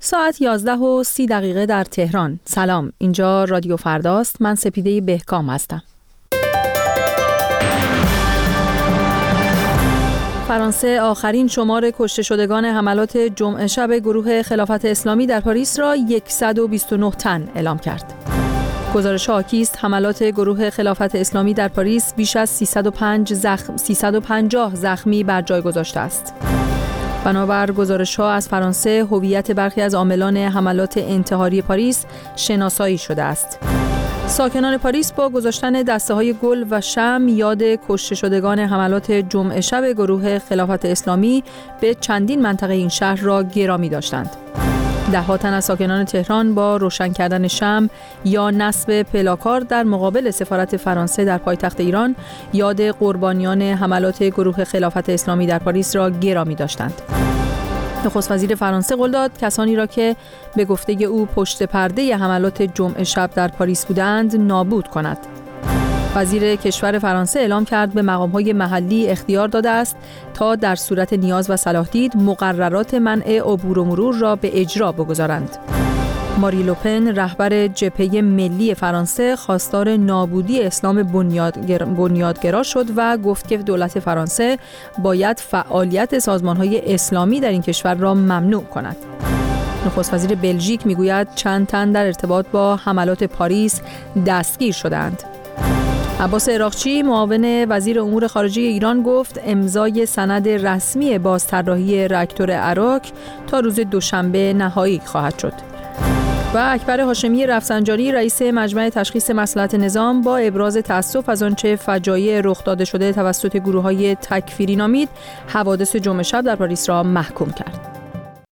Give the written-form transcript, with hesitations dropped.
ساعت 11:30 در تهران. سلام، اینجا رادیو فرداست. من سپیده بهکام هستم. فرانسه آخرین شمار کشته شدگان حملات جمعه شب گروه خلافت اسلامی در پاریس را 129 تن اعلام کرد. گزارش حاکی است حملات گروه خلافت اسلامی در پاریس بیش از 350 زخمی بر جای گذاشته است. بنابر گزارش‌ها از فرانسه، هویت برخی از عاملان حملات انتحاری پاریس شناسایی شده است. ساکنان پاریس با گذاشتن دسته‌های گل و شمع یاد کشته شدگان حملات جمعه شب گروه خلافت اسلامی به چندین منطقه این شهر را گرامی داشتند. ده‌ها تن از ساکنان تهران با روشن کردن شمع یا نصب پلاکارد در مقابل سفارت فرانسه در پایتخت ایران یاد قربانیان حملات گروه خلافت اسلامی در پاریس را گرامی داشتند. نخست وزیر فرانسه قول داد کسانی را که به گفته او پشت پرده حملات جمعه شب در پاریس بودند نابود کند. وزیر کشور فرانسه اعلام کرد به مقام‌های محلی اختیار داده است تا در صورت نیاز و صلاح دید مقررات منع عبور و مرور را به اجرا بگذارند. ماری لوپن رهبر جبهه ملی فرانسه خواستار نابودی اسلام بنیادگرا شد و گفت که دولت فرانسه باید فعالیت سازمان‌های اسلامی در این کشور را ممنوع کند. نخست وزیر بلژیک میگوید چند تن در ارتباط با حملات پاریس دستگیر شدند. عباس عراقچی معاون وزیر امور خارجه ایران گفت امضای سند رسمی بازطراحی راکتور اراک تا روز دوشنبه نهایی خواهد شد. و اکبر هاشمی رفسنجانی رئیس مجمع تشخیص مصلحت نظام با ابراز تأسف از آنچه فجایع رخ داده شده توسط گروه‌های تکفیری نامید، حوادث جمعه شب در پاریس را محکوم کرد.